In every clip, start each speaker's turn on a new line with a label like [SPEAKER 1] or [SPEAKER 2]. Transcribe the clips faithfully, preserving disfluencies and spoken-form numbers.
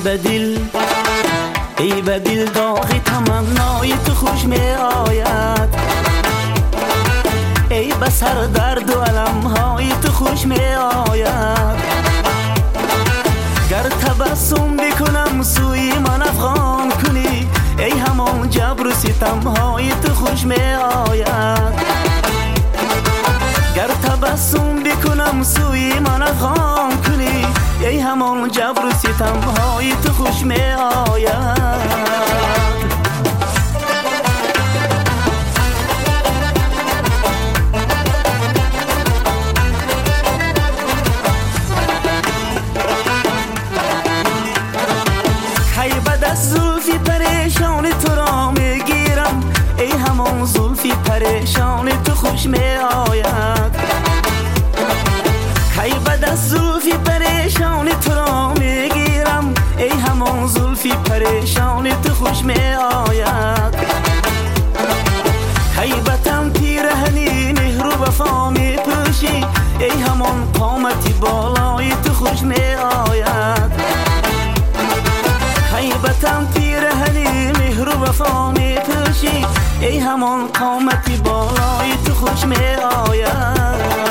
[SPEAKER 1] بدل ای بدل داغ تمنای تو خوش می آید، ای بسر درد و علمهای تو خوش می آید. گر تبسم بکنم سوی من افغان کنی، ای همان جبر و ستمهای تو خوش می آید. گر تبسم بکنم سوی من افغان کنی، ای همان جبر و ستمهای تو خوش می آید. زلفی پریشان تو را میگیرم، ای همان زلفی پریشان تو خوش می آید. کی بد از زلفی پریشان تو را میگیرم، ای همان زلفی پریشان تو خوش می آید. کی بتم پیرهنی مهر و وفا می پوشی، ای همان قامتی بالای تو خوش می آید. بتم پیرهنی مهر و وفا می پوشی، ای همان قامتی بالای تو خوش می آید.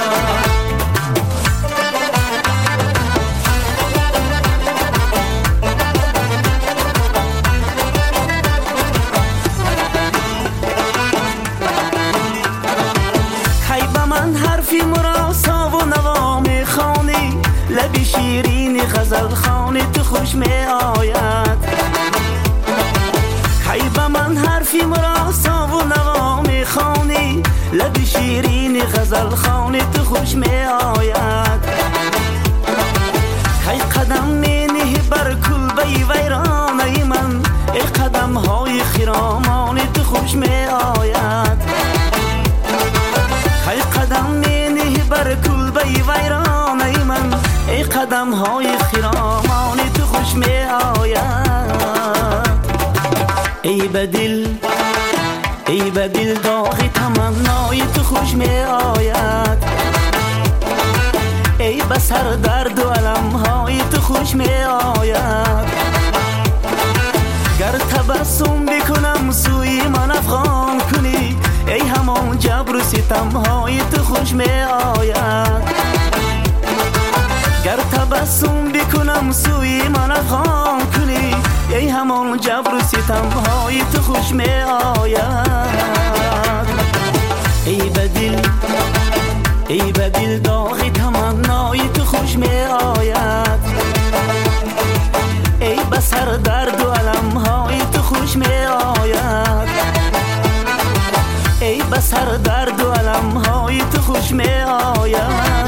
[SPEAKER 1] کی به من حرفی مراسا و نوا می خوانی، لبی شیرین غزل خوانی تو خوش می آید. کی به من حرفی مراسا و نوا می خوانی، لبی شیرین غزل خوانی تو خوش می آید. کی قدم می نهی بر کلبه ویرانه من، ای قدم های خرامان تو خوش می آید. کی قدم می نهی بر کلبه ویرانه من، ای قدم های خرامان تو خوش می آید. ای بدل ای بدل داغ تمنای تو خوش می آید، ای بسر درد و علمهای تو خوش می آید. گر تبسم بکنم سوی من افغان کنی، ای همان جبر و ستمهای تو خوش می آید. گر تبسم بکنم سوی من افغان کنی، ای همان جبر و ستمهای تو خوش می آید. ای بدل ای بدل داغ تمنای تو خوش می آید، ای بسر درد و علمهای تو خوش می آید. ای بسر درد و علمهای تو خوش می آید.